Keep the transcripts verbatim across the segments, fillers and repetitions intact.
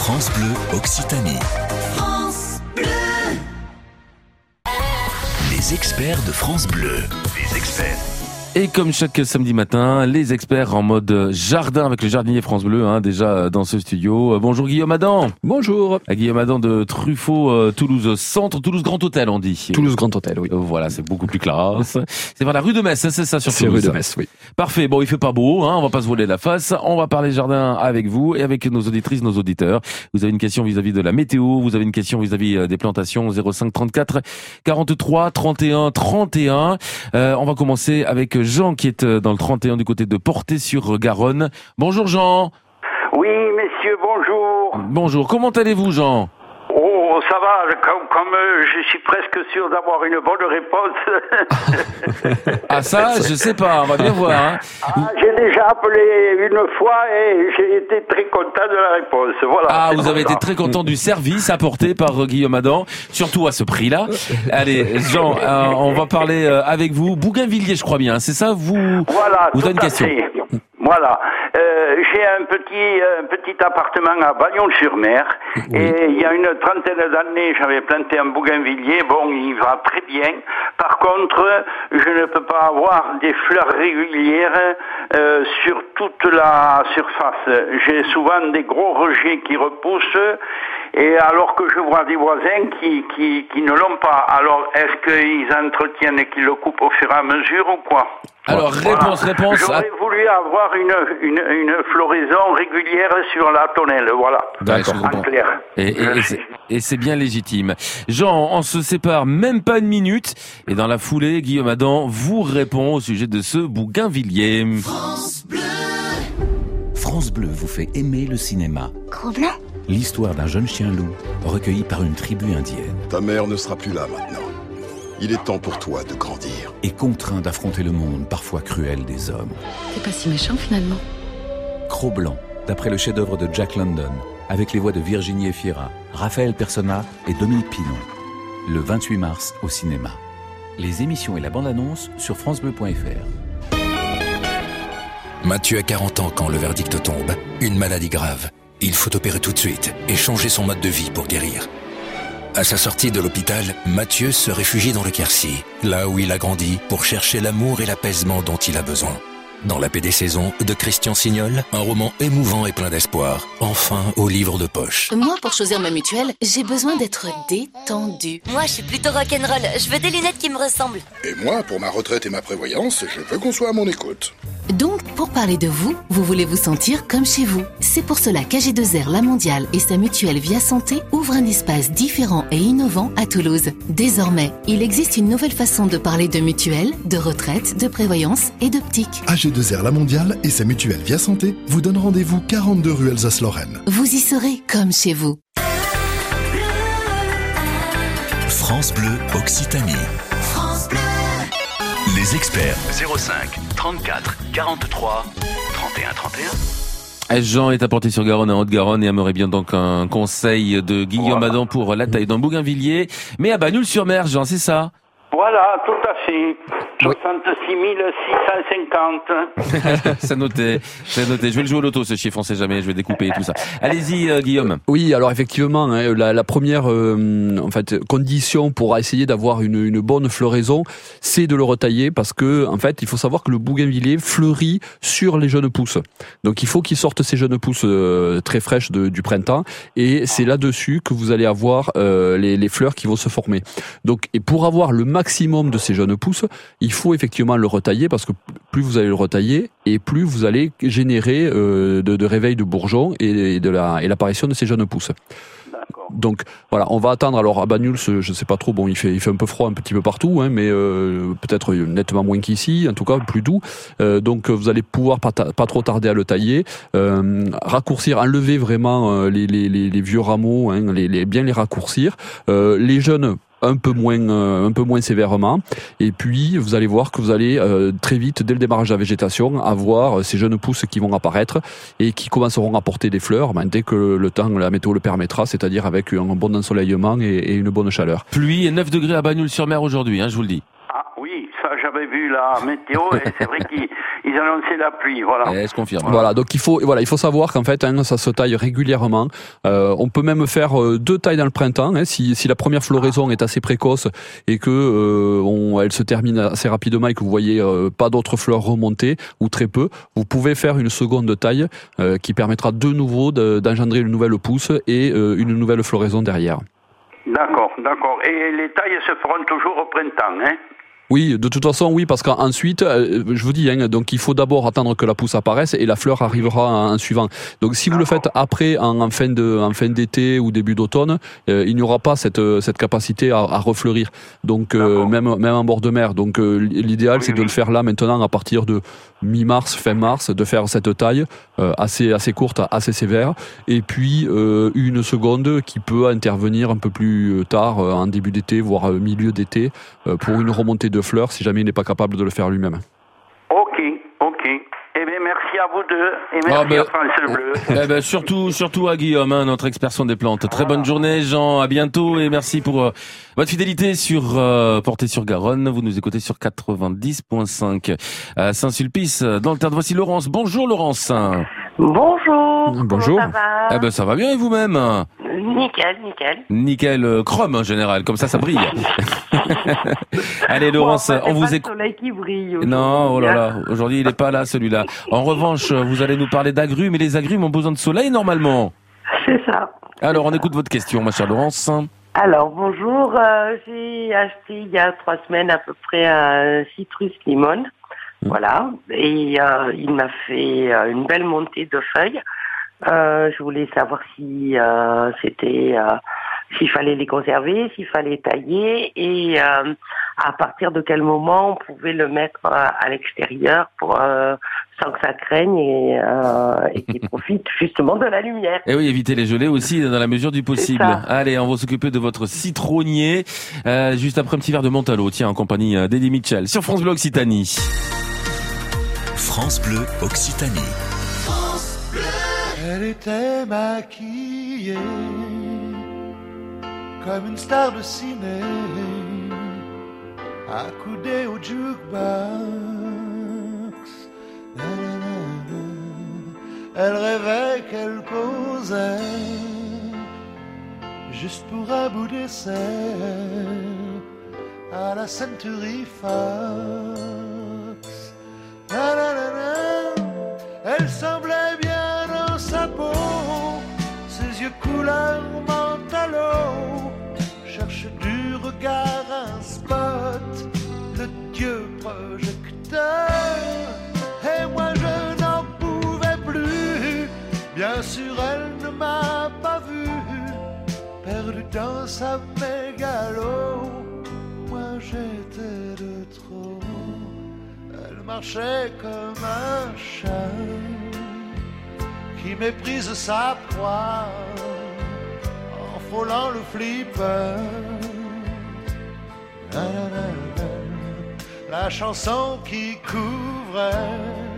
France Bleu Occitanie. France Bleu. Les experts de France Bleu. Les experts. Et comme chaque samedi matin, les experts en mode jardin avec le jardinier France Bleu, hein, déjà dans ce studio. Bonjour Guillaume Adam. Bonjour. Guillaume Adam de Truffaut, euh, Toulouse Centre, Toulouse Grand Hôtel on dit. Toulouse Grand Hôtel, oui. Euh, voilà, c'est beaucoup plus classe. C'est vers la rue de Metz, c'est ça sur C'est Toulouse. rue de Metz, oui. Parfait, bon il fait pas beau, hein, on va pas se voler la face. On va parler jardin avec vous et avec nos auditrices, nos auditeurs. Vous avez une question vis-à-vis de la météo, vous avez une question vis-à-vis des plantations, zéro cinq trente-quatre quarante-trois trente et un trente et un. Euh, on va commencer avec Jean qui est dans le trente et un du côté de Portet-sur-Garonne. Bonjour Jean. Oui, messieurs, bonjour. Bonjour, comment allez-vous Jean? Oh, ça va, comme, comme euh, je suis presque sûr d'avoir une bonne réponse. Ah ça, je sais pas, on va bien voir. Hein. Ah, j'ai déjà appelé une fois et j'ai été très content de la réponse. Voilà. Ah, vous avez été très content du service apporté par euh, Guillaume Adam, surtout à ce prix-là. Allez, Jean, euh, on va parler euh, avec vous. Bougainvilliers, je crois bien, c'est ça? Vous, voilà, vous avez une question. Fait. Voilà, euh, j'ai un petit un petit appartement à Bagnols-sur-Mer, oui. Et il y a une trentaine d'années, j'avais planté un bougainvillier. Bon, il va très bien. Par contre, je ne peux pas avoir des fleurs régulières euh, sur toute la surface. J'ai souvent des gros rejets qui repoussent. Et alors que je vois des voisins qui qui, qui ne l'ont pas. Alors, est-ce qu'ils entretiennent et qu'ils le coupent au fur et à mesure ou quoi? Alors, réponse, voilà. réponse. J'aurais à... voulu avoir une, une, une floraison régulière sur la tonnelle, voilà. D'accord. En clair. Et, et, et, c'est, et c'est bien légitime. Jean, on se sépare même pas une minute. Et dans la foulée, Guillaume Adam vous répond au sujet de ce bougainvillier. France Bleu. France Bleu vous fait aimer le cinéma. Cro-Blanc. L'histoire d'un jeune chien loup recueilli par une tribu indienne. Ta mère ne sera plus là maintenant. Il est temps pour toi de grandir. Et contraint d'affronter le monde parfois cruel des hommes. T'es pas si méchant finalement. Cro-Blanc, d'après le chef-d'œuvre de Jack London, avec les voix de Virginie Efira, Raphaël Persona et Dominique Pinon. Le vingt-huit mars au cinéma. Les émissions et la bande-annonce sur francebleu point f r. Mathieu a quarante ans quand le verdict tombe. Une maladie grave. Il faut opérer tout de suite et changer son mode de vie pour guérir. À sa sortie de l'hôpital, Mathieu se réfugie dans le Quercy, là où il a grandi, pour chercher l'amour et l'apaisement dont il a besoin. Dans La paix des saisons de Christian Signol, un roman émouvant et plein d'espoir, enfin au livre de poche. Moi, pour choisir ma mutuelle, j'ai besoin d'être détendue. Moi, je suis plutôt rock'n'roll. Je veux des lunettes qui me ressemblent. Et moi, pour ma retraite et ma prévoyance, je veux qu'on soit à mon écoute. Donc, pour parler de vous, vous voulez vous sentir comme chez vous. C'est pour cela qu'A G deux R La Mondiale et sa mutuelle Via Santé ouvrent un espace différent et innovant à Toulouse. Désormais, il existe une nouvelle façon de parler de mutuelle, de retraite, de prévoyance et d'optique. A G deux R La Mondiale et sa mutuelle Via Santé vous donnent rendez-vous quarante-deux rue Alsace-Lorraine. Vous y serez comme chez vous. France Bleu Occitanie. France Bleu. Les experts. zéro cinq trente-quatre quarante-trois trente et un trente et un. Jean est à Portet-sur-Garonne, en Haute-Garonne, et aimerait bien donc un conseil de Guillaume Adam pour la taille d'un bougainvillier. Mais à Bagnols-sur-Mer, Jean, c'est ça? Voilà, tout à fait. soixante-six mille six cent cinquante. C'est noté, c'est noté. Je vais le jouer au loto, ce chiffre, on sait jamais, je vais découper et tout ça. Allez-y, euh, Guillaume. Oui, alors effectivement, hein, la, la première euh, en fait, condition pour essayer d'avoir une, une bonne floraison, c'est de le retailler parce que, en fait, il faut savoir que le bougainvillier fleurit sur les jeunes pousses. Donc il faut qu'il sorte ces jeunes pousses euh, très fraîches de, du printemps et c'est là-dessus que vous allez avoir euh, les, les fleurs qui vont se former. Donc, et pour avoir le maximum de ces jeunes pousses, il faut effectivement le retailler parce que plus vous allez le retailler et plus vous allez générer euh, de, de réveil de bourgeons et de la et l'apparition de ces jeunes pousses. Donc voilà, on va attendre. Alors à Bagnols, je sais pas trop. Bon, il fait il fait un peu froid un petit peu partout, hein, mais euh, peut-être nettement moins qu'ici. En tout cas, plus doux. Euh, donc vous allez pouvoir pas, ta- pas trop tarder à le tailler, euh, raccourcir, enlever vraiment euh, les, les les les vieux rameaux, hein, les, les bien les raccourcir. Euh, les jeunes un peu moins euh, un peu moins sévèrement, et puis vous allez voir que vous allez euh, très vite, dès le démarrage de la végétation, avoir ces jeunes pousses qui vont apparaître et qui commenceront à porter des fleurs ben, dès que le temps, la météo le permettra, c'est-à-dire avec un bon ensoleillement et, et une bonne chaleur. Pluie et neuf degrés à Bagnols-sur-Mer aujourd'hui, hein, je vous le dis. Ah oui, ça j'avais vu vu la météo et c'est vrai qu'ils ils annonçaient la pluie. Voilà. Eh, je confirme. Voilà. voilà, donc il faut, voilà, il faut savoir qu'en fait, hein, ça se taille régulièrement. Euh, on peut même faire euh, deux tailles dans le printemps, hein, si, si la première floraison est assez précoce et que euh, on, elle se termine assez rapidement et que vous voyez euh, pas d'autres fleurs remonter ou très peu, vous pouvez faire une seconde taille euh, qui permettra de nouveau de, d'engendrer une nouvelle pousse et euh, une nouvelle floraison derrière. D'accord, d'accord. Et les tailles se feront toujours au printemps, hein? Oui, de toute façon, oui, parce qu'ensuite, euh, je vous dis, hein, donc il faut d'abord attendre que la pousse apparaisse et la fleur arrivera en suivant. Donc si vous le faites après, en, en fin de, en fin d'été ou début d'automne, euh, il n'y aura pas cette cette capacité à, à refleurir. Donc euh, même même en bord de mer. Donc euh, l'idéal, oui, c'est oui. de le faire là maintenant à partir de mi-mars, fin mars, de faire cette taille euh, assez assez courte, assez sévère, et puis euh, une seconde qui peut intervenir un peu plus tard, euh, en début d'été, voire milieu d'été, euh, pour une remontée de fleurs si jamais il n'est pas capable de le faire lui-même. Ok, ok. Eh bien, merci à vous deux et merci ah ben, à France Bleu. Eh ben, surtout, surtout à Guillaume, hein, notre expert son des plantes. Très bonne journée, Jean. À bientôt et merci pour euh, votre fidélité sur euh, Portée sur Garonne. Vous nous écoutez sur quatre-vingt-dix virgule cinq à Saint-Sulpice, dans le Tarn. Voici Laurence. Bonjour, Laurence. Bonjour. Bonjour. Ça va Eh ben, ça va bien et vous-même? Nickel, nickel. Nickel, euh, chrome en général, comme ça, ça brille. Allez, Laurence, bon, on vous écoute. Le soleil qui brille. Non, oh là là, aujourd'hui il est pas là celui-là. En revanche, vous allez nous parler d'agrumes, et les agrumes ont besoin de soleil normalement. C'est ça. Alors, on écoute votre question, ma chère Laurence. Alors, bonjour, euh, j'ai acheté il y a trois semaines à peu près un citrus limon. Mmh. Voilà, et euh, il m'a fait euh, une belle montée de feuilles. Euh, je voulais savoir si euh, c'était euh, s'il fallait les conserver, s'il fallait tailler et euh, à partir de quel moment on pouvait le mettre euh, à l'extérieur pour euh, sans que ça craigne et, euh, et qu'il profite justement de la lumière. Et oui, éviter les gelées aussi dans la mesure du possible. Allez, on va s'occuper de votre citronnier euh, juste après un petit verre de Montalo, tiens, en compagnie d'Eddie Mitchell sur France Bleu Occitanie. France Bleu Occitanie. France Bleu. Elle était maquillée comme une star de ciné, accoudée au jukebox. Na, na, na, na. Elle rêvait qu'elle causait juste pour un bout d'essai à la Century Fox. Na, na, na, na. Elle semblait bien dans sa peau, ses yeux couleur mentalo, cherche du regard un spot, le dieu projecteur. Et moi je n'en pouvais plus, bien sûr elle ne m'a pas vu, perdu dans sa mégalo, moi j'étais de trop. Elle marchait comme un chat qui méprise sa proie en frôlant le flipper. La, la, la, la, la chanson qui couvrait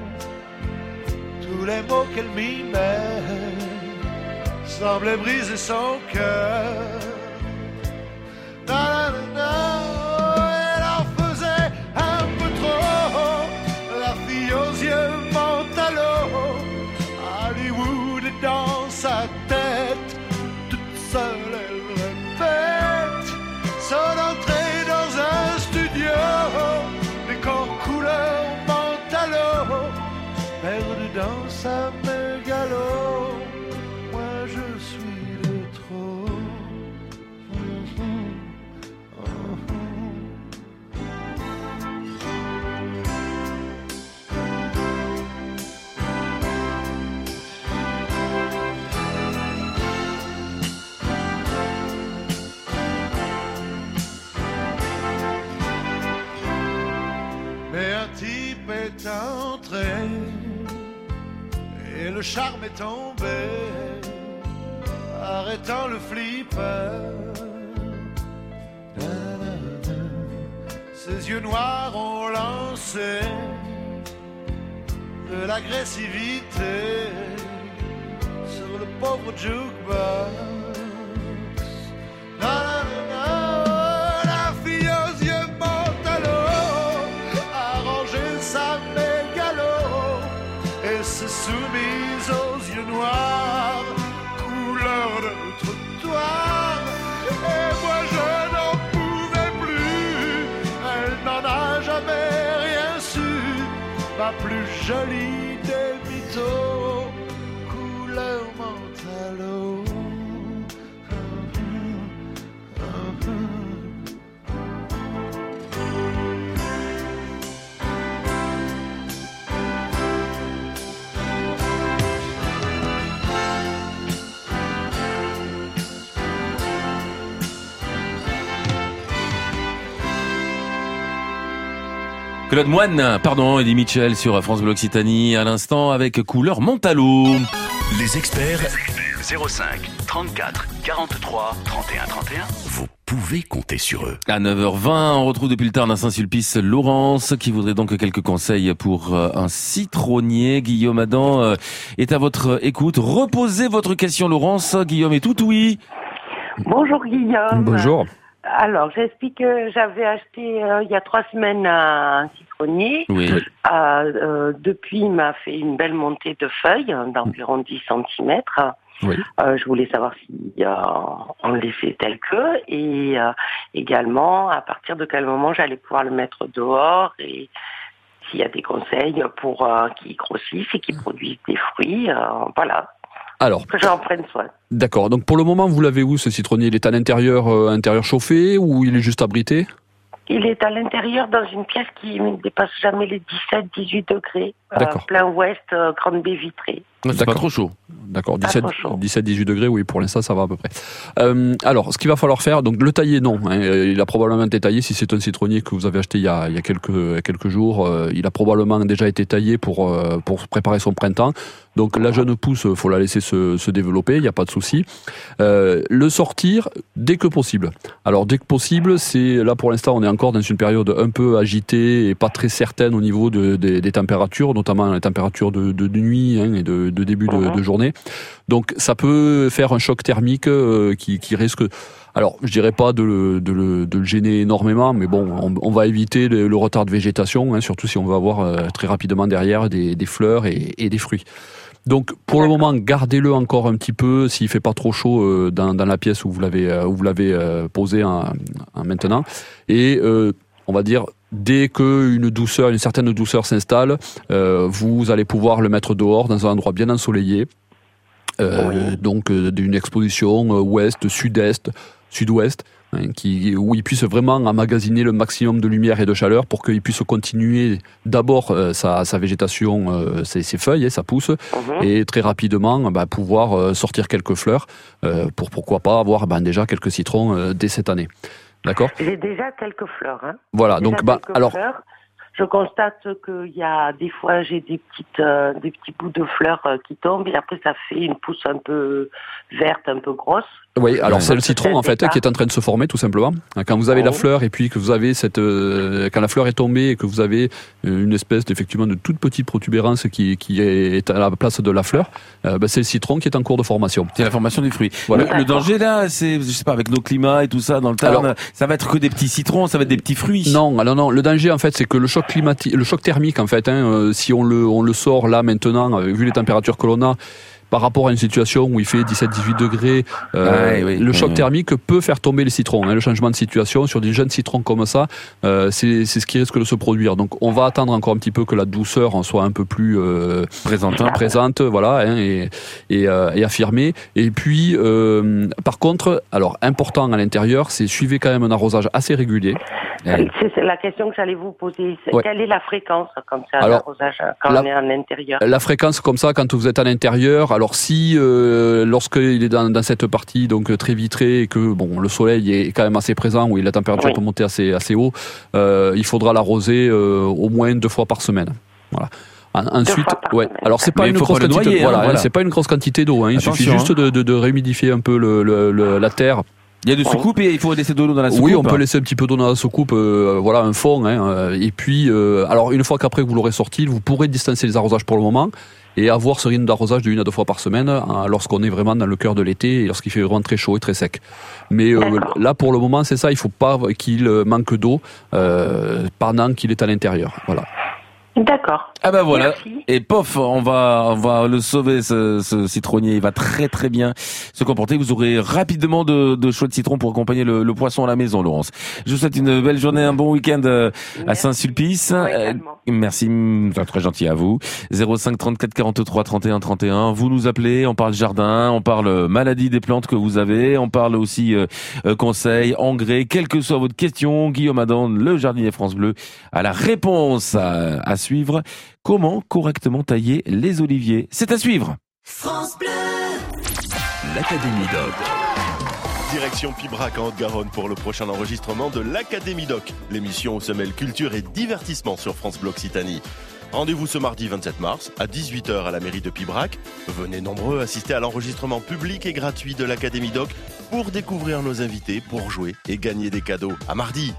tous les mots qu'elle mimait semblait briser son cœur. La, la, la, la. Dans sa tête, toute seule elle répète son entrée dans un studio, décor couleur mentalo, perdu dans sa mégalo, moi je suis de trop. Mm-hmm. Oh. Est entré et le charme est tombé, arrêtant le flipper. Ses yeux noirs ont lancé de l'agressivité sur le pauvre jukebox. Na, na, na, na, la fille aux yeux mentalo a trottoir. Et moi je n'en pouvais plus, elle n'en a jamais rien su. Ma plus jolie des mythos, couleur mentalo. Claude Moine, pardon, Eddie Mitchell sur France Bleu Occitanie, à l'instant avec couleur Montalo. Les experts, zéro cinq trente-quatre quarante-trois trente et un trente et un. Vous pouvez compter sur eux. À neuf heures vingt, on retrouve depuis le Tarn à Saint-Sulpice Laurence, qui voudrait donc quelques conseils pour un citronnier. Guillaume Adam est à votre écoute. Reposez votre question, Laurence. Guillaume est tout oui. Bonjour Guillaume. Bonjour. Alors, j'explique que j'avais acheté euh, il y a trois semaines un citronnier. Oui. Euh, euh, depuis, il m'a fait une belle montée de feuilles d'environ dix centimètres. Oui. Euh, je voulais savoir si euh, on le laissait tel que, et euh, également à partir de quel moment j'allais pouvoir le mettre dehors, et s'il y a des conseils pour euh, qu'il grossisse et qu'il produise des fruits. Euh, voilà. Alors, que j'en prenne soin. D'accord. Donc pour le moment, vous l'avez où ce citronnier? Il est à l'intérieur, euh, intérieur chauffé, ou il est juste abrité? Il est à l'intérieur dans une pièce qui ne dépasse jamais les dix-sept à dix-huit degrés. Euh, plein ouest, euh, grande baie vitrée. C'est pas trop chaud. D'accord, dix-sept à dix-huit degrés, oui, pour l'instant, ça va à peu près. Euh, alors, ce qu'il va falloir faire, donc le tailler, non. Hein, il a probablement été taillé, si c'est un citronnier que vous avez acheté il y a, il y a quelques, quelques jours, euh, il a probablement déjà été taillé pour, euh, pour préparer son printemps. Donc la jeune pousse, il faut la laisser se, se développer, il n'y a pas de souci. Euh, le sortir dès que possible. Alors dès que possible, c'est là pour l'instant, on est encore dans une période un peu agitée et pas très certaine au niveau de, de, des températures, notamment les températures de, de, de nuit hein, et de, de début de, de journée. Donc ça peut faire un choc thermique euh, qui, qui risque... Alors, je dirais pas de le, de le, de le gêner énormément, mais bon, on, on va éviter le, le retard de végétation, hein, surtout si on veut avoir euh, très rapidement derrière des, des fleurs et, et des fruits. Donc, pour le moment, gardez-le encore un petit peu s'il fait pas trop chaud euh, dans, dans la pièce où vous l'avez, euh, où vous l'avez euh, posé en, en maintenant. Et euh, on va dire, dès qu'une douceur, une certaine douceur s'installe, euh, vous allez pouvoir le mettre dehors dans un endroit bien ensoleillé. Euh, oui. Donc, euh, d'une exposition euh, ouest, sud-est, sud-ouest, hein, qui, où il puisse vraiment emmagasiner le maximum de lumière et de chaleur pour qu'il puisse continuer d'abord euh, sa, sa végétation, euh, ses, ses feuilles, hein, sa pousse, mm-hmm. et très rapidement bah, pouvoir euh, sortir quelques fleurs euh, pour pourquoi pas avoir bah, déjà quelques citrons euh, dès cette année. D'accord ? J'ai déjà quelques fleurs. Hein. Voilà, donc bah alors. Fleurs. Je constate qu'il y a des fois j'ai des petites euh, des petits bouts de fleurs euh, qui tombent et après ça fait une pousse un peu verte, un peu grosse. Oui, alors c'est le citron en fait qui est en train de se former tout simplement. Quand vous avez oui. la fleur et puis que vous avez cette euh, quand la fleur est tombée et que vous avez une espèce d'effectivement de toute petite protubérance qui qui est à la place de la fleur, euh, bah, c'est le citron qui est en cours de formation. C'est la formation du fruit. Voilà. Le, le danger là, c'est je sais pas avec nos climats et tout ça dans le Tarn, alors, ça va être que des petits citrons, ça va être des petits fruits. Non, alors non, le danger en fait c'est que le choc climatique, le choc thermique en fait, hein, euh, si on le on le sort là maintenant, euh, vu les températures que l'on a. Par rapport à une situation où il fait dix-sept à dix-huit degrés, euh, ouais, oui, le choc oui, thermique oui. peut faire tomber les citrons. Hein, le changement de situation sur des jeunes citrons comme ça, euh, c'est, c'est ce qui risque de se produire. Donc on va attendre encore un petit peu que la douceur en soit un peu plus euh, présente, hein. présente, voilà, hein, et, et, euh, et affirmée. Et puis, euh, par contre, alors important à l'intérieur, c'est suivez quand même un arrosage assez régulier. C'est, c'est la question que j'allais vous poser. C'est ouais. Quelle est la fréquence quand c'est un alors, arrosage quand la, on est à l'intérieur? La fréquence comme ça quand vous êtes à l'intérieur. Alors si euh, lorsqu'il est dans, dans cette partie donc très vitrée et que bon le soleil est quand même assez présent, où la température oui. peut monter assez assez haut, euh, il faudra l'arroser euh, au moins deux fois par semaine. Voilà. Ensuite, ouais. Alors c'est pas Mais une grosse pas quantité. Noyer, voilà, hein, voilà. C'est pas une grosse quantité d'eau. Hein. Il Attention, suffit juste hein. de, de, de réhumidifier un peu le, le, le, la terre. Il y a des soucoupes et il faut laisser de l'eau dans la soucoupe. Oui, on peut laisser un petit peu d'eau dans la soucoupe, euh, voilà, un fond. Hein, et puis, euh, alors une fois qu'après vous l'aurez sorti, vous pourrez distancer les arrosages pour le moment et avoir ce rythme d'arrosage de une à deux fois par semaine hein, lorsqu'on est vraiment dans le cœur de l'été et lorsqu'il fait vraiment très chaud et très sec. Mais euh, là, pour le moment, c'est ça. Il faut pas qu'il manque d'eau euh, pendant qu'il est à l'intérieur. Voilà. D'accord. Ah ben voilà. Merci. Et pof, on va, on va le sauver, ce, ce citronnier. Il va très très bien se comporter. Vous aurez rapidement de, de choix de citron pour accompagner le, le poisson à la maison, Laurence. Je vous souhaite une belle journée, un bon week-end euh, à Saint-Sulpice. Euh, merci, c'est très gentil à vous. zéro cinq trente-quatre quarante-trois trente et un trente et un. Vous nous appelez, on parle jardin, on parle maladie des plantes que vous avez, on parle aussi euh, conseils, engrais, quelle que soit votre question. Guillaume Adam, le jardinier France Bleu, a la réponse à, à suivre. Comment correctement tailler les oliviers? C'est à suivre. France Bleu. L'Académie Doc. Direction Pibrac en Haute-Garonne pour le prochain enregistrement de l'Académie Doc, l'émission où se mêlent culture et divertissement sur France Bleu Occitanie. Rendez-vous ce mardi vingt-sept mars à dix-huit heures à la mairie de Pibrac. Venez nombreux assister à l'enregistrement public et gratuit de l'Académie Doc pour découvrir nos invités, pour jouer et gagner des cadeaux. À mardi.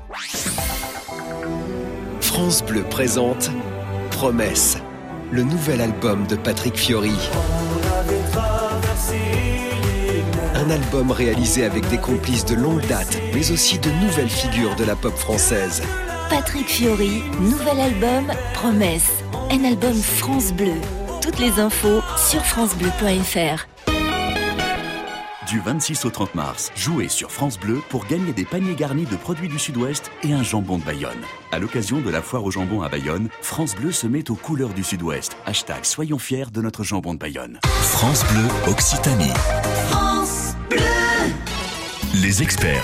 France Bleu présente Promesse, le nouvel album de Patrick Fiori. Un album réalisé avec des complices de longue date, mais aussi de nouvelles figures de la pop française. Patrick Fiori, nouvel album Promesse, un album France Bleu. Toutes les infos sur francebleu point fr. Du vingt-six au trente mars, jouez sur France Bleu pour gagner des paniers garnis de produits du Sud-Ouest et un jambon de Bayonne. À l'occasion de la foire au jambon à Bayonne, France Bleu se met aux couleurs du Sud-Ouest. Hashtag soyons fiers de notre jambon de Bayonne. France Bleu Occitanie. France Bleu. Les experts.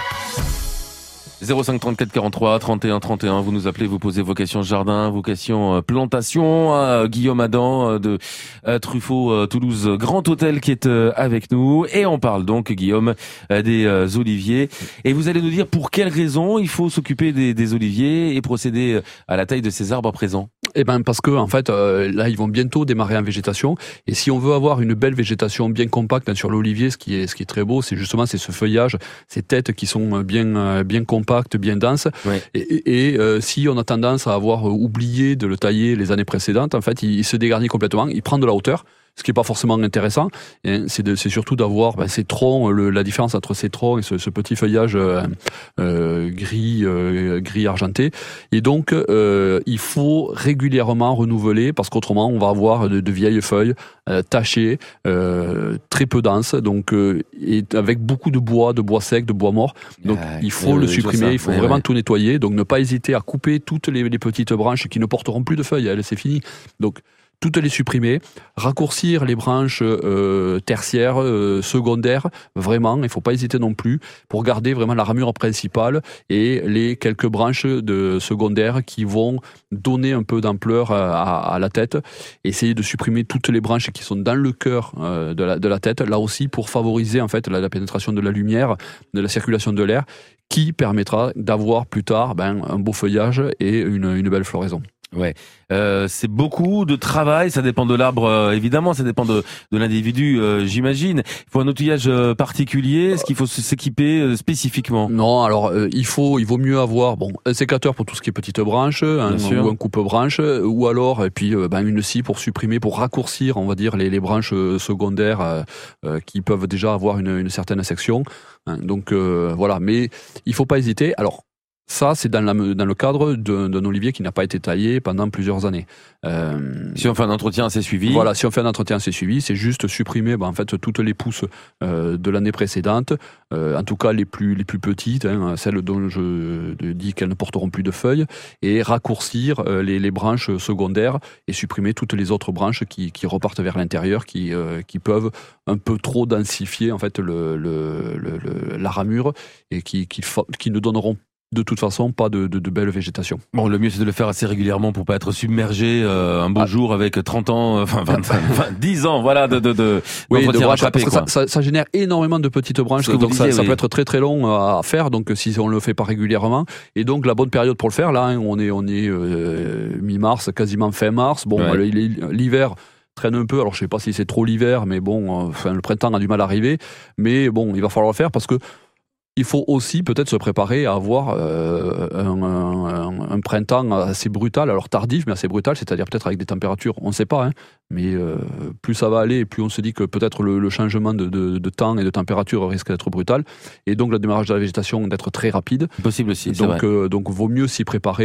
zéro cinq trente-quatre quarante-trois trente et un trente et un. Vous nous appelez, vous posez vos questions jardin, vos questions euh, plantation. Euh, Guillaume Adam euh, de euh, Truffaut euh, Toulouse Grand Hôtel qui est euh, avec nous. Et on parle donc, Guillaume, euh, des euh, oliviers. Et vous allez nous dire pour quelles raisons il faut s'occuper des, des oliviers et procéder à la taille de ces arbres à présent. Eh ben parce que en fait euh, là ils vont bientôt démarrer en végétation et si on veut avoir une belle végétation bien compacte hein, sur l'olivier, ce qui est ce qui est très beau, c'est justement c'est ce feuillage, ces têtes qui sont bien bien compactes, bien denses. Ouais. Et, et, et euh, si on a tendance à avoir oublié de le tailler les années précédentes, en fait il, il se dégarnit complètement, il prend de la hauteur. Ce qui est pas forcément intéressant, hein, c'est, de, c'est surtout d'avoir ben, ces troncs, le, la différence entre ces troncs et ce, ce petit feuillage euh, euh, gris, euh, gris argenté. Et donc, euh, il faut régulièrement renouveler parce qu'autrement, on va avoir de, de vieilles feuilles euh, tachées, euh, très peu denses, donc euh, et avec beaucoup de bois, de bois sec, de bois mort. Donc, ah, il faut le supprimer, il faut ouais, vraiment ouais. tout nettoyer. Donc, ne pas hésiter à couper toutes les, les petites branches qui ne porteront plus de feuilles. Elles, c'est fini. Donc toutes les supprimer, raccourcir les branches euh, tertiaires, euh, secondaires, vraiment, il ne faut pas hésiter non plus, pour garder vraiment la ramure principale et les quelques branches de secondaires qui vont donner un peu d'ampleur à, à la tête. Essayer de supprimer toutes les branches qui sont dans le cœur euh, de, la, de la tête, là aussi pour favoriser en fait la, la pénétration de la lumière, de la circulation de l'air, qui permettra d'avoir plus tard ben, un beau feuillage et une, une belle floraison. Ouais, euh, c'est beaucoup de travail. Ça dépend de l'arbre, euh, évidemment. Ça dépend de, de l'individu, euh, j'imagine. Il faut un outillage euh, particulier. Est-ce qu'il faut s'équiper euh, spécifiquement? Non, alors euh, il faut, il vaut mieux avoir bon un sécateur pour tout ce qui est petite branche, un, ou un coupe-branche, ou alors et puis euh, ben, une scie pour supprimer, pour raccourcir, on va dire les, les branches secondaires euh, euh, qui peuvent déjà avoir une, une certaine section. Hein, donc euh, voilà, mais il faut pas hésiter. Alors ça, c'est dans, la, dans le cadre d'un, d'un olivier qui n'a pas été taillé pendant plusieurs années. Euh, si on fait un entretien assez suivi. Voilà, si on fait un entretien assez suivi, c'est juste supprimer ben, en fait, toutes les pousses euh, de l'année précédente, euh, en tout cas les plus, les plus petites, hein, celles dont je dis qu'elles ne porteront plus de feuilles, et raccourcir euh, les, les branches secondaires et supprimer toutes les autres branches qui, qui repartent vers l'intérieur, qui, euh, qui peuvent un peu trop densifier en fait, le, le, le, le, la ramure et qui, qui, qui ne donneront de toute façon pas de, de, de belle végétation. Bon, le mieux c'est de le faire assez régulièrement pour pas être submergé euh, un beau ah. jour avec trente ans, euh, enfin vingt, vingt, dix ans, voilà, de de de. Oui, de branches, parce que ça, ça, ça génère énormément de petites branches, que donc disiez, ça, oui. ça peut être très très long à faire. Donc si on le fait pas régulièrement, et donc la bonne période pour le faire, là, hein, on est on est euh, mi-mars, quasiment fin mars. Bon, ouais. l'hiver traîne un peu. Alors je sais pas si c'est trop l'hiver, mais bon, enfin le printemps a du mal à arriver. Mais bon, il va falloir le faire parce que il faut aussi peut-être se préparer à avoir euh, un, un, un printemps assez brutal, alors tardif mais assez brutal, c'est-à-dire peut-être avec des températures, on ne sait pas, hein, mais euh, plus ça va aller, plus on se dit que peut-être le, le changement de, de, de temps et de température risque d'être brutal, et donc le démarrage de la végétation d'être très rapide. Possible aussi, donc, c'est vrai. Euh, donc vaut mieux s'y préparer.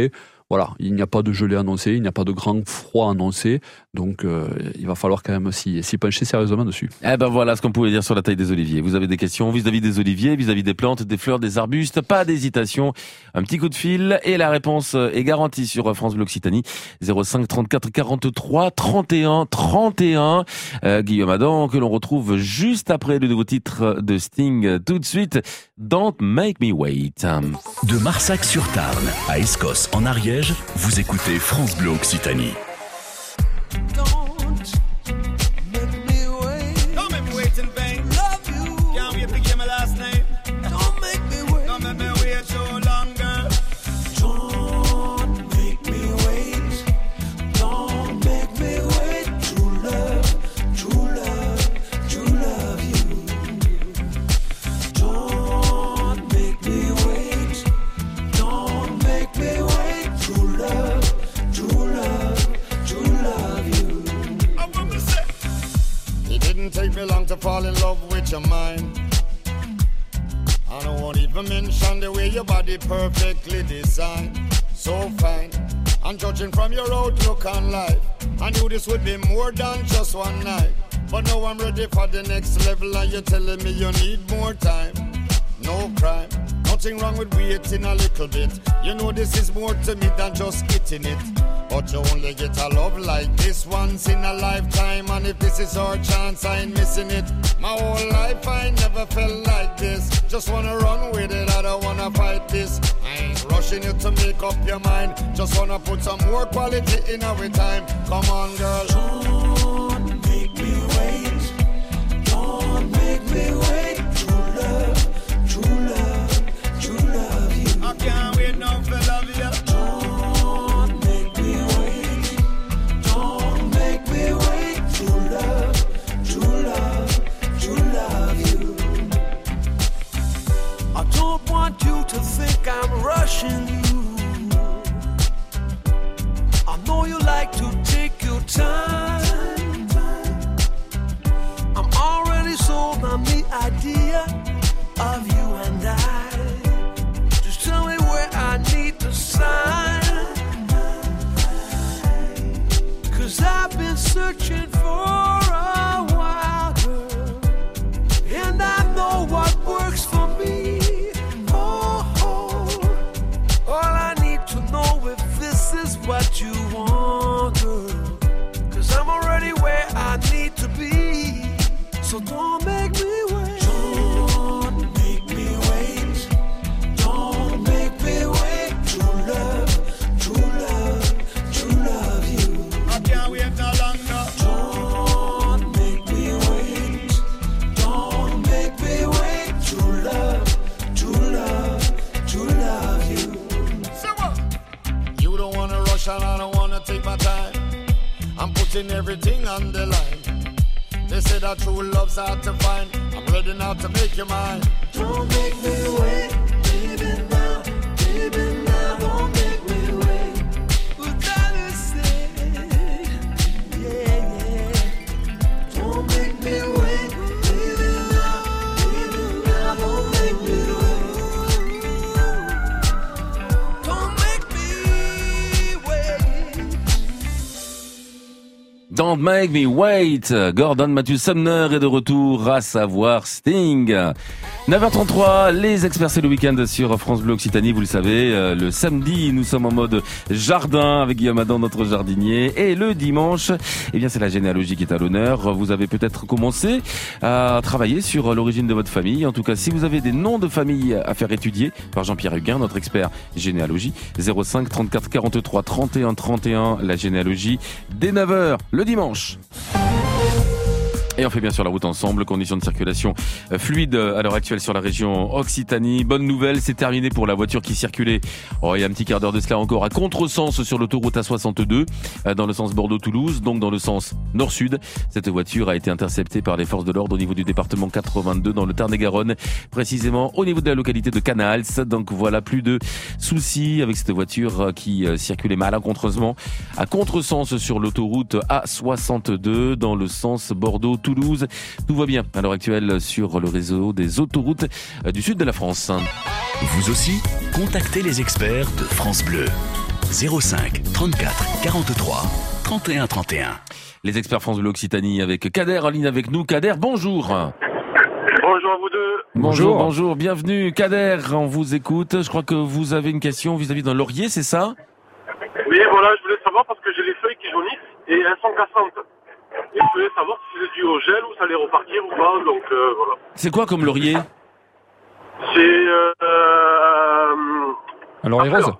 voilà, il n'y a pas de gelée annoncée, il n'y a pas de grand froid annoncé, donc euh, il va falloir quand même s'y, s'y pencher sérieusement dessus. Eh ben voilà ce qu'on pouvait dire sur la taille des oliviers. Vous avez des questions vis-à-vis des oliviers, vis-à-vis des plantes, des fleurs, des arbustes, pas d'hésitation, un petit coup de fil et la réponse est garantie sur France Bleu Occitanie. zéro cinq trente-quatre quarante-trois trente et un trente et un. Euh, Guillaume Adam que l'on retrouve juste après le nouveau titre de Sting. Tout de suite, Don't Make Me Wait. De Marsac-sur-Tarn à Escos en Ariège, vous écoutez France Bleu Occitanie. Take me long to fall in love with your mind. I don't want even mention the way your body perfectly designed. So fine, and judging from your outlook on life, I knew this would be more than just one night. But now I'm ready for the next level and you're telling me you need more time. No crime, nothing wrong with waiting a little bit. You know this is more to me than just getting it. But you only get a love like this once in a lifetime. And if this is our chance, I ain't missing it. My whole life I never felt like this. Just wanna run with it, I don't wanna fight this. I ain't rushing you to make up your mind. Just wanna put some more quality in our time. Come on girl. Don't make me wait. Don't make me wait. True love, true love, true love you. I can't wait now for love you. To think I'm rushing you. I know you like to take your time. I'm already sold on the idea of you and I. Just tell me where I need to sign. Cause I've been searching for a while, girl, and I know what works for me. What you want, girl, cause I'm already where I need to be. So don't make me wait. Don't make me wait. Don't make me wait. True love, true love, true love you. I can't wait no longer. Don't make me wait. Don't make me wait. True love, true love, true love you. So what? You don't wanna rush and I don't wanna take my time. I'm putting everything on the line. They say that true love's hard to find. I'm ready now to make you mine. Don't make me wait, baby now, baby now, don't make me wait. What I say, yeah, yeah. Don't make me wait, baby now, baby now, don't make me wait. Don't make me wait. Don't Make Me Wait. Gordon Matthew Sumner est de retour, à savoir Sting. neuf heures trente-trois, les experts c'est le week-end sur France Bleu Occitanie, vous le savez, euh, le samedi nous sommes en mode jardin avec Guillaume Adam, notre jardinier, et le dimanche, eh bien c'est la généalogie qui est à l'honneur. Vous avez peut-être commencé à travailler sur l'origine de votre famille, en tout cas si vous avez des noms de famille à faire étudier par Jean-Pierre Huguin, notre expert généalogie, zéro cinq trente-quatre quarante-trois trente et un trente et un, la généalogie dès neuf heures le dimanche. Et on fait bien sûr la route ensemble, conditions de circulation fluide à l'heure actuelle sur la région Occitanie. Bonne nouvelle, c'est terminé pour la voiture qui circulait, oh, il y a un petit quart d'heure de cela encore, à contresens sur l'autoroute A soixante-deux, dans le sens Bordeaux-Toulouse, donc dans le sens nord-sud. Cette voiture a été interceptée par les forces de l'ordre au niveau du département quatre-vingt-deux dans le Tarn-et-Garonne, précisément au niveau de la localité de Canals. Donc voilà, plus de soucis avec cette voiture qui circulait mal à contresens, à contresens sur l'autoroute A soixante-deux dans le sens Bordeaux Toulouse. Tout va bien à l'heure actuelle sur le réseau des autoroutes du sud de la France. Vous aussi, contactez les experts de France Bleu. zéro cinq trente-quatre quarante-trois trente et un trente et un. Les experts France Bleu Occitanie avec Kader en ligne avec nous. Kader, bonjour. Bonjour à vous deux. Bonjour, bonjour, bonjour. Bienvenue Kader, on vous écoute. Je crois que vous avez une question vis-à-vis d'un laurier, c'est ça? Oui, voilà, je voulais savoir parce que j'ai les feuilles qui jaunissent et elles sont cassantes. Et je voulais savoir si c'est dû au gel ou ça allait repartir ou pas, donc euh, voilà. C'est quoi comme laurier? C'est... Euh, euh, Alors les roses.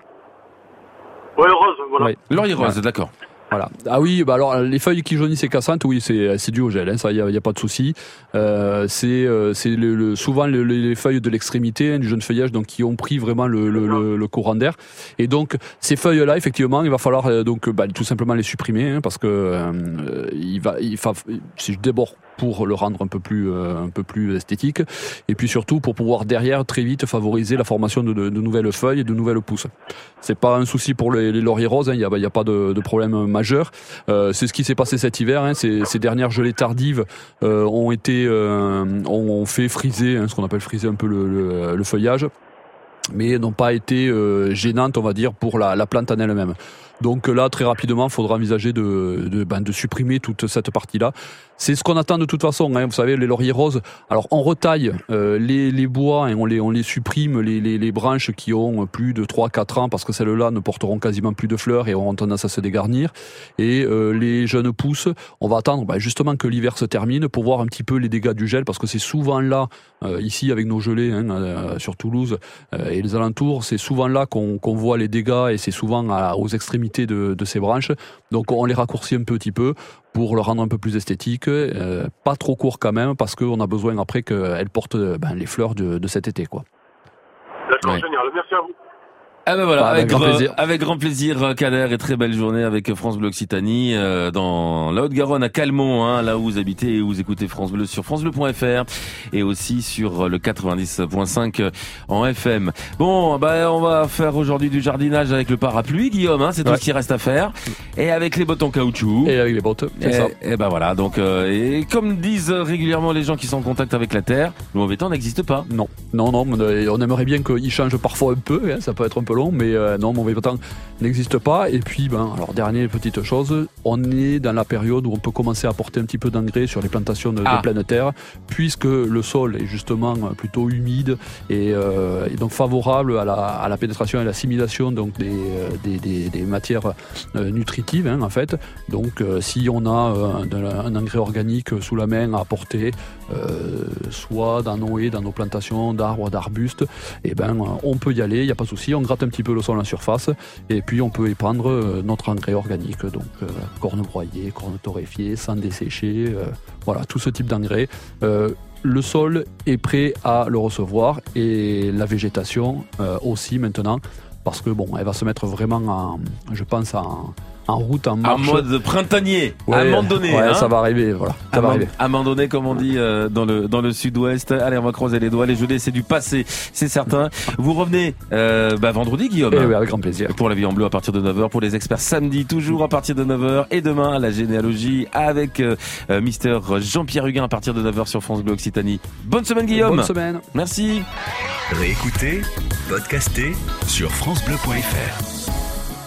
Ouais, rose, voilà. Ouais. Laurier rose, Ouais. d'accord. Voilà. Ah oui, bah alors les feuilles qui jaunissent et cassantes, oui, c'est c'est dû au gel, hein, ça y a, y a pas de souci. Euh, c'est euh, c'est le, le, souvent le, les feuilles de l'extrémité hein, du jeune feuillage, donc qui ont pris vraiment le, le, le, le courant d'air. Et donc ces feuilles-là, effectivement, il va falloir euh, donc bah, tout simplement les supprimer hein, parce que euh, il va, il va, c'est d'abord pour le rendre un peu plus euh, un peu plus esthétique, et puis surtout pour pouvoir derrière très vite favoriser la formation de, de, de nouvelles feuilles et de nouvelles pousses. C'est pas un souci pour les, les lauriers roses, il hein, y a, y a pas de, de problème majeur. Euh, c'est ce qui s'est passé cet hiver. Hein, ces, ces dernières gelées tardives euh, ont été euh, ont fait friser, hein, ce qu'on appelle friser un peu le, le, le feuillage, mais n'ont pas été euh, gênantes, on va dire, pour la, la plante en elle-même. Donc là, très rapidement, il faudra envisager de, de, ben, de supprimer toute cette partie-là. C'est ce qu'on attend de toute façon. Hein. Vous savez, les lauriers roses, alors on retaille euh, les, les bois et on les, on les supprime, les, les, les branches qui ont plus de trois à quatre ans, parce que celles-là ne porteront quasiment plus de fleurs et auront tendance à se dégarnir. Et euh, les jeunes pousses, on va attendre ben, justement que l'hiver se termine pour voir un petit peu les dégâts du gel, parce que c'est souvent là, euh, ici avec nos gelées hein, euh, sur Toulouse euh, et les alentours, c'est souvent là qu'on, qu'on voit les dégâts, et c'est souvent à, aux extrémités de, de ces branches. Donc on les raccourcit un petit peu pour le rendre un peu plus esthétique, euh, pas trop court quand même, parce qu'on a besoin après qu'elles portent ben, les fleurs de, de cet été, quoi. D'accord, Ouais. génial, merci à vous. Ah ben voilà, Bah, avec, avec grand grand plaisir. avec grand plaisir, Kader, et très belle journée avec France Bleu Occitanie euh, dans la Haute-Garonne à Calmont, hein, là où vous habitez et où vous écoutez France Bleu sur francebleu point f r et aussi sur le quatre-vingt-dix point cinq en F M. Bon, bah on va faire aujourd'hui du jardinage avec le parapluie, Guillaume, hein, c'est tout Ouais. ce qui reste à faire, et avec les bottes en caoutchouc. Et avec les bottes, c'est et, ça. et ben voilà, donc euh, et comme disent régulièrement les gens qui sont en contact avec la terre, le mauvais temps n'existe pas. Non, non, non, on aimerait bien qu'il change parfois un peu, hein, ça peut être un peu long, mais euh, non, mauvais temps n'existe pas. Et puis, ben, alors dernière petite chose, on est dans la période où on peut commencer à apporter un petit peu d'engrais sur les plantations de, Ah. de pleine terre, puisque le sol est justement plutôt humide et, euh, et donc favorable à la, à la pénétration et à l'assimilation donc des, euh, des, des, des matières euh, nutritives, hein, en fait. Donc, euh, si on a euh, de la- un engrais organique sous la main à apporter, euh, soit dans nos haies, dans nos plantations d'arbres, d'arbustes, et ben, on peut y aller, il n'y a pas de souci. On gratte un petit peu le sol en surface et puis on peut y prendre euh, notre engrais organique, donc euh, corne broyée, corne torréfiée, sang desséché, euh, voilà, tout ce type d'engrais. Euh, le sol est prêt à le recevoir, et la végétation euh, aussi maintenant, parce que bon, elle va se mettre vraiment en, je pense, en, en route, en En marche. mode printanier, Ouais, à un moment donné. ouais, hein. ça va arriver, voilà, ça À va un arriver. à un moment donné, comme on dit euh, dans le dans le sud-ouest. Allez, on va croiser les doigts. Les gelées, c'est du passé, c'est certain. Vous revenez euh, bah, vendredi, Guillaume. Eh oui, avec grand plaisir. Pour la vie en bleu à partir de neuf heures. Pour les experts, samedi, toujours à partir de neuf heures. Et demain, la généalogie avec euh, euh, Mister Jean-Pierre Huguin à partir de neuf heures sur France Bleu Occitanie. Bonne semaine, Guillaume. Bonne semaine. Merci. Réécoutez, podcastez sur francebleu point f r.